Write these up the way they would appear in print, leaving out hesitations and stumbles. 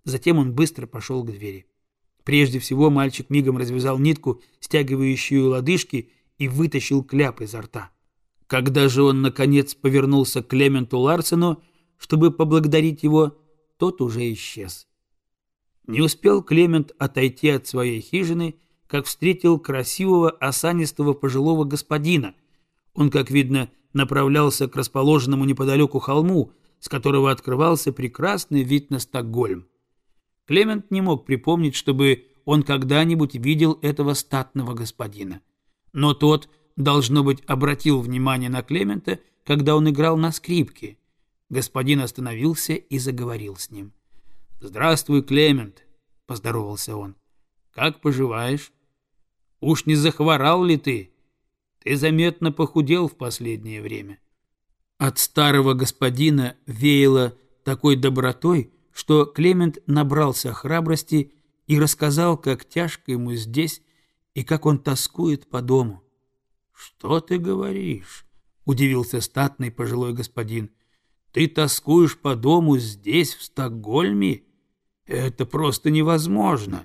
Затем он быстро пошел к двери. Прежде всего мальчик мигом развязал нитку, стягивающую лодыжки, и вытащил кляп изо рта. Когда же он, наконец, повернулся к Клементу Ларсену, чтобы поблагодарить его, тот уже исчез. Не успел Клемент отойти от своей хижины, как встретил красивого осанистого пожилого господина. Он, как видно, направлялся к расположенному неподалеку холму, с которого открывался прекрасный вид на Стокгольм. Клемент не мог припомнить, чтобы он когда-нибудь видел этого статного господина. Но тот, должно быть, обратил внимание на Клемента, когда он играл на скрипке. Господин остановился и заговорил с ним. «Здравствуй, Клемент», — поздоровался он. «Как поживаешь? Уж не захворал ли ты? Ты заметно похудел в последнее время». От старого господина веяло такой добротой, что Клемент набрался храбрости и рассказал, как тяжко ему здесь и как он тоскует по дому. «Что ты говоришь?» — удивился статный пожилой господин. «Ты тоскуешь по дому здесь, в Стокгольме? Это просто невозможно!»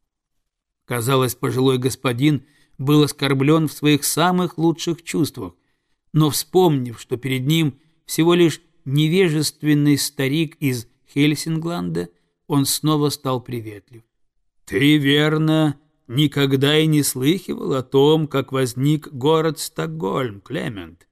Казалось, пожилой господин был оскорблен в своих самых лучших чувствах, но, вспомнив, что перед ним всего лишь невежественный старик из Хельсингланда, он снова стал приветлив. «Ты, верно, никогда и не слыхивал о том, как возник город Стокгольм, Клемент?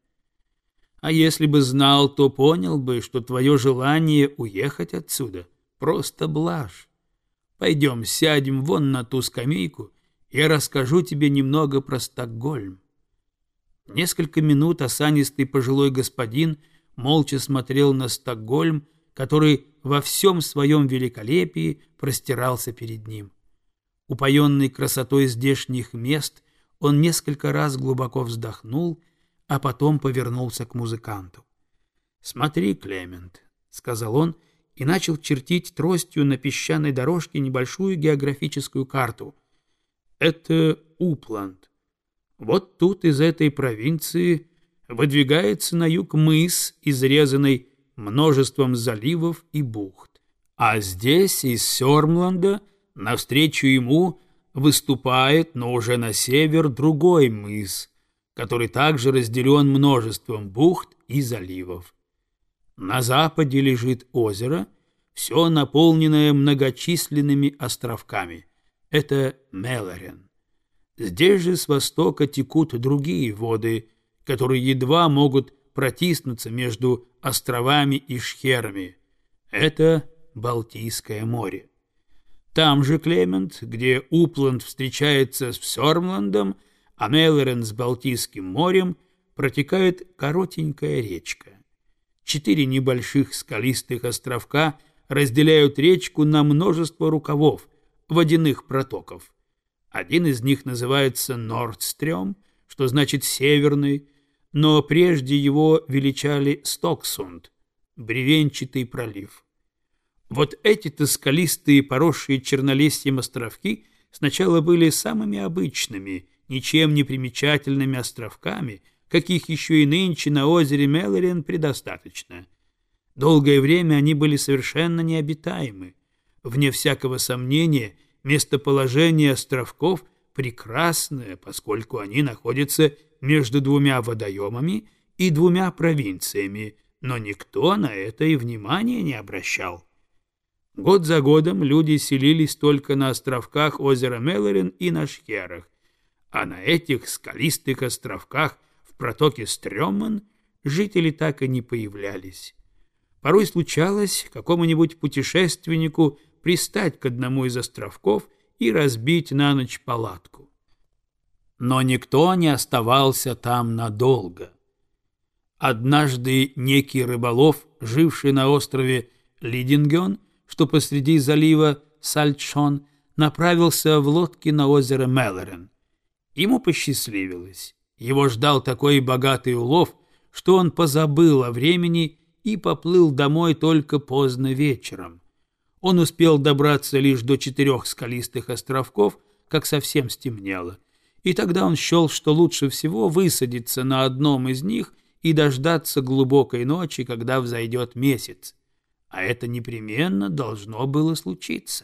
А если бы знал, то понял бы, что твое желание уехать отсюда — просто блажь. Пойдем, сядем вон на ту скамейку, я расскажу тебе немного про Стокгольм». Несколько минут осанистый пожилой господин молча смотрел на Стокгольм, который во всем своем великолепии простирался перед ним. Упоенный красотой здешних мест, он несколько раз глубоко вздохнул, а потом повернулся к музыканту. «Смотри, Клемент», — сказал он, и начал чертить тростью на песчаной дорожке небольшую географическую карту. «Это Упланд. Вот тут из этой провинции выдвигается на юг мыс, изрезанный множеством заливов и бухт. А здесь из Сёрмланда навстречу ему выступает, но уже на север, другой мыс, который также разделен множеством бухт и заливов. На западе лежит озеро, все наполненное многочисленными островками. Это Мälaren. Здесь же с востока текут другие воды, которые едва могут протиснуться между островами и шхерами. Это Балтийское море. Там же, Клемент, где Упланд встречается с Сёрмландом, а Мälaren с Балтийским морем, протекает коротенькая речка. 4 небольших скалистых островка разделяют речку на множество рукавов, водяных протоков. Один из них называется Нордстрём, что значит «северный», но прежде его величали Стоксунд, бревенчатый пролив. Вот эти-то скалистые, поросшие чернолесьем островки сначала были самыми обычными, ничем не примечательными островками, каких еще и нынче на озере Мälaren предостаточно. Долгое время они были совершенно необитаемы. Вне всякого сомнения, местоположение островков прекрасное, поскольку они находятся между 2 водоемами и 2 провинциями, но никто на это и внимания не обращал. Год за годом люди селились только на островках озера Mälaren и на шхерах, а на этих скалистых островках в протоке Стрёммен жители так и не появлялись. Порой случалось какому-нибудь путешественнику пристать к одному из островков и разбить на ночь палатку. Но никто не оставался там надолго. Однажды некий рыболов, живший на острове Лидингён, что посреди залива Сальтшон, направился в лодке на озеро Mälaren. Ему посчастливилось. Его ждал такой богатый улов, что он позабыл о времени и поплыл домой только поздно вечером. Он успел добраться лишь до 4 скалистых островков, как совсем стемнело, и тогда он счел, что лучше всего высадиться на одном из них и дождаться глубокой ночи, когда взойдет месяц. а это непременно должно было случиться.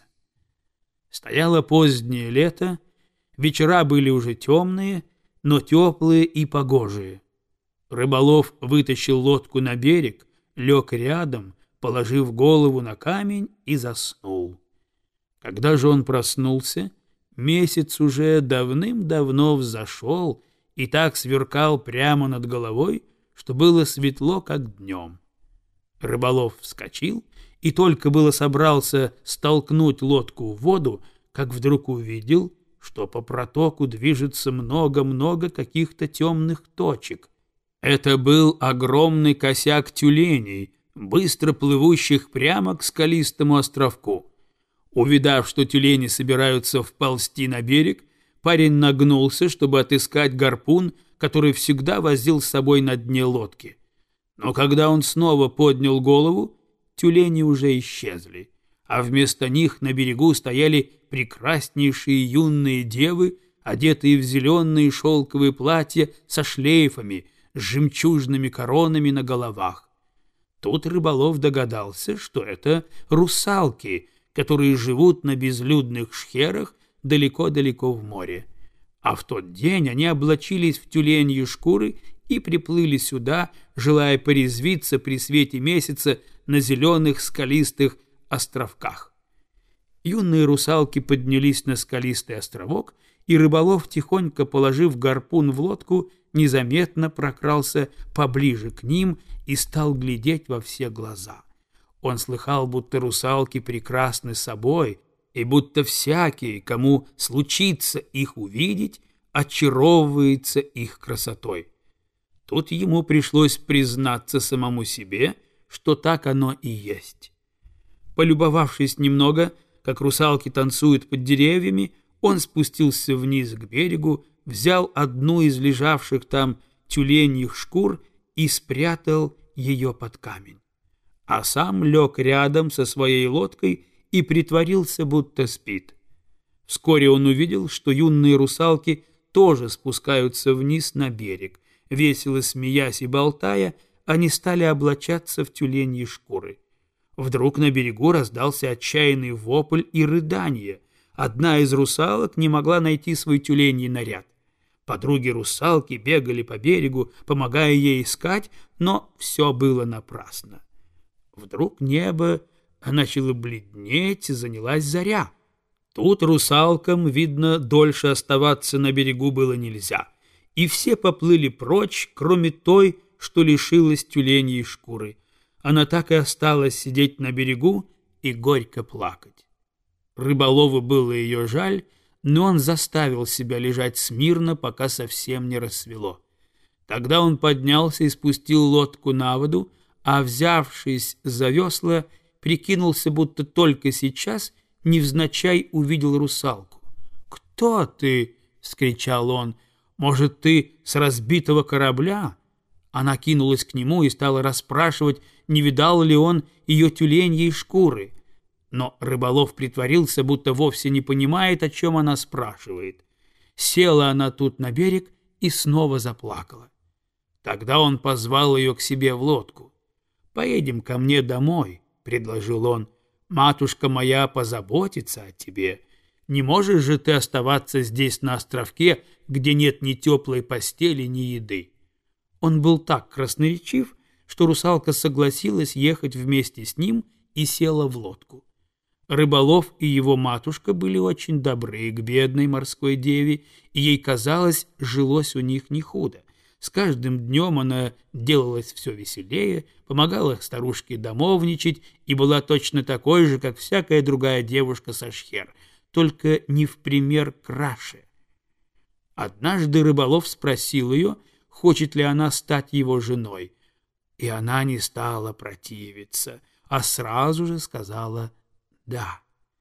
Стояло позднее лето, вечера были уже темные, но теплые и погожие. Рыболов вытащил лодку на берег, лег рядом, положив голову на камень и заснул. Когда же он проснулся, месяц уже давным-давно взошел и так сверкал прямо над головой, что было светло, как днем. Рыболов вскочил и только было собрался столкнуть лодку в воду, как вдруг увидел, что по протоку движется много-много каких-то темных точек. Это был огромный косяк тюленей, быстро плывущих прямо к скалистому островку. Увидав, что тюлени собираются вползти на берег, парень нагнулся, чтобы отыскать гарпун, который всегда возил с собой на дне лодки. Но когда он снова поднял голову, тюлени уже исчезли, а вместо них на берегу стояли прекраснейшие юные девы, одетые в зеленые шелковые платья со шлейфами, с жемчужными коронами на головах. Тут Рыболов догадался, что это русалки, которые живут на безлюдных шхерах далеко-далеко в море. А в тот день они облачились в тюленьи шкуры и приплыли сюда, желая порезвиться при свете месяца на зеленых скалистых островках. Юные русалки поднялись на скалистый островок, и Рыболов, тихонько положив гарпун в лодку, незаметно прокрался поближе к ним и стал глядеть во все глаза. Он слыхал, будто русалки прекрасны собой, и будто всякий, кому случится их увидеть, очаровывается их красотой. Тут ему пришлось признаться самому себе, что так оно и есть. Полюбовавшись немного, как русалки танцуют под деревьями, он спустился вниз к берегу, взял одну из лежавших там тюленьих шкур и спрятал ее под камень. А сам лег рядом со своей лодкой и притворился, будто спит. Вскоре он увидел, что юные русалки тоже спускаются вниз на берег. Весело смеясь и болтая, они стали облачаться в тюленьи шкуры. Вдруг на берегу раздался отчаянный вопль и рыдание. Одна из русалок не могла найти свой тюленьий наряд. Подруги-русалки бегали по берегу, помогая ей искать, но все было напрасно. Вдруг небо начало бледнеть, и занялась заря. Тут русалкам, видно, дольше оставаться на берегу было нельзя, и все поплыли прочь, кроме той, что лишилась тюленьей шкуры. Она так и осталась сидеть на берегу и горько плакать. Рыболову было ее жаль, но он заставил себя лежать смирно, пока совсем не рассвело. Тогда он поднялся и спустил лодку на воду, а, взявшись за весла, прикинулся, будто только сейчас невзначай увидел русалку. «Кто ты?» — вскричал он. «Может, ты с разбитого корабля?» Она кинулась к нему и стала расспрашивать, не видал ли он ее тюленьей шкуры. Но Рыболов притворился, будто вовсе не понимает, о чем она спрашивает. Села она тут на берег и снова заплакала. Тогда он позвал ее к себе в лодку. «Поедем ко мне домой», — предложил он. «Матушка моя позаботится о тебе. Не можешь же ты оставаться здесь на островке, где нет ни теплой постели, ни еды». Он был так красноречив, что русалка согласилась ехать вместе с ним и села в лодку. Рыболов и его матушка были очень добры к бедной морской деве, и ей казалось, жилось у них не худо. С каждым днем она делалась все веселее, помогала старушке домовничать и была точно такой же, как всякая другая девушка со шхер, только не в пример краше. Однажды Рыболов спросил ее, хочет ли она стать его женой, и она не стала противиться, а сразу же сказала «да».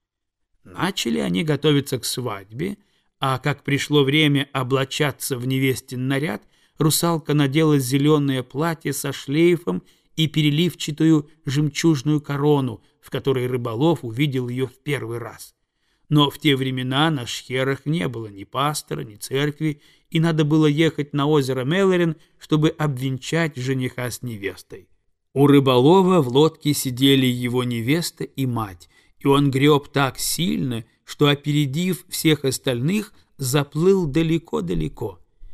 Начали они готовиться к свадьбе, а как пришло время облачаться в невестин наряд, русалка надела зеленое платье со шлейфом и переливчатую жемчужную корону, в которой Рыболов увидел ее в первый раз. Но в те времена на шхерах не было ни пастора, ни церкви, и надо было ехать на озеро Мелорин, чтобы обвенчать жениха с невестой. У рыболова в лодке сидели его невеста и мать, и он греб так сильно, что, опередив всех остальных, заплыл далеко-далеко.